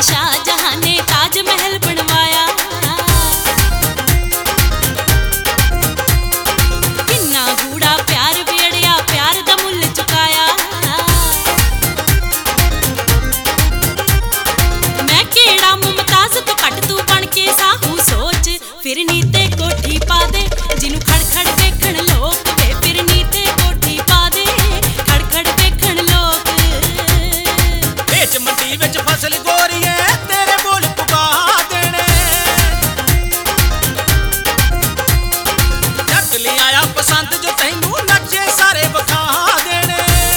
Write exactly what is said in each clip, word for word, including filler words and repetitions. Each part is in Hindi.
शाहजहां ने ताजमहल बनवाया। किन्ना गूढ़ा प्यार वेड़िया, प्यार दा मुल चुकाया। मैं केड़ा मुमताज तो घट तू बन के साहू सोच, फिरनी ते कोठी पा दे जिनू खड़ खड़ वेखण लोक वे, फिरनी ते कोठी पा दे खड़ खड़ वेखण लोक। बेच मंडी विच फसल गोरीए तेरे बोल पुगा देने, जट ले आया पसंद जो तैनू नचे सारे वखा देने।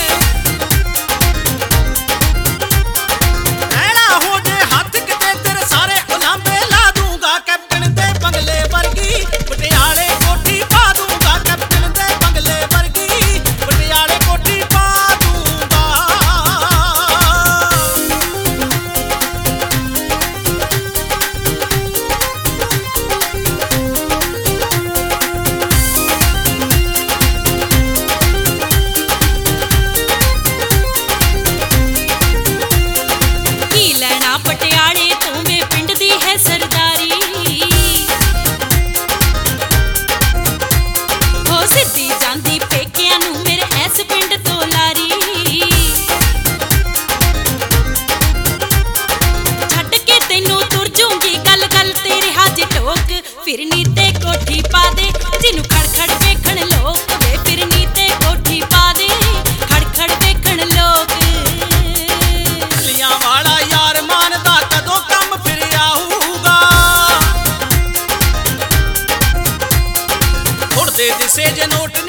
रहना हो जे हथ किते तेरे सारे उलांबे ला दूंगा, कैप्टन दे बंगले वर्गी पटियाले कोठी पा दूंगा, कैप्टन दे बंगले वर्गी पटियाले कोठी पा दूंगा। की लैना पटियाले तो वे पिंड दी है सरदारी, हो सिद्धी जांदी पेकियां नू मेरे ऐस पिंड तो लारी। छड्ड के तैनू तुर जूंगी गल गल तेरे हाजे टोक, फिरनी ते कोठी पा दे जिनू खड़ खड़ वेखण लोक वे, फिरनी ते कोठी पा दे खड़ खड़ वेखण लोक। लियां वाला यार मानदा कदों कम फिर आऊगा, उड़दे दिसे जे नोट